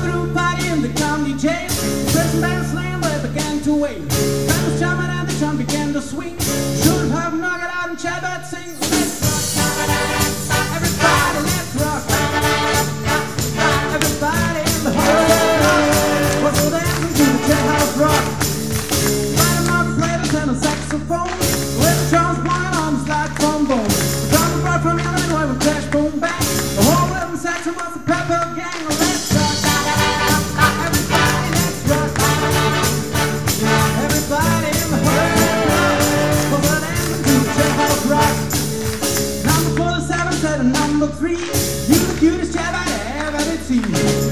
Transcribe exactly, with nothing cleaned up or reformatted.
through party in the county jail. The prison band slam, they began to wait. Band was jumping and the drum began to swing. Should have knocked it out and Chabad sing. Let's rock, everybody, let's rock. Everybody in the whole world was so dancing to the jailhouse rock. Fighting moderators and a saxophone, with the drums blowing on the slide trombone. The drummer brought from Illinois with crash, boom, bang. The whole rhythm section was the Pepper Gang. Let's rock, everybody, let's rock. Everybody in the whole world was so dancing to the jailhouse rock. Number forty-seven said to number three, you the cutest chap I ever did see.